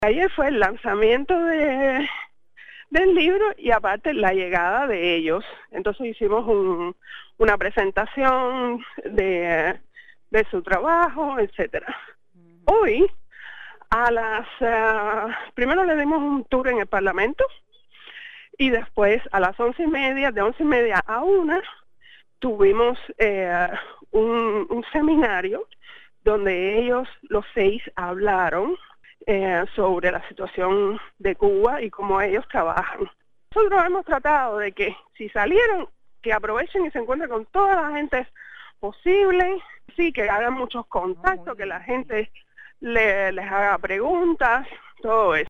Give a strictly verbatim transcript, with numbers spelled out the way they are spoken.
Ayer fue el lanzamiento de, del libro y aparte la llegada de ellos. Entonces hicimos un, una presentación de, de su trabajo, etcétera. Uh-huh. Hoy, a las uh, primero le dimos un tour en el Parlamento y después a las once y media, de once y media a una, tuvimos eh, un, un seminario donde ellos, los seis, hablaron Eh, sobre la situación de Cuba y cómo ellos trabajan. Nosotros hemos tratado de que si salieron, que aprovechen y se encuentren con toda la gente posible, sí, que hagan muchos contactos, que la gente le, les haga preguntas, todo eso.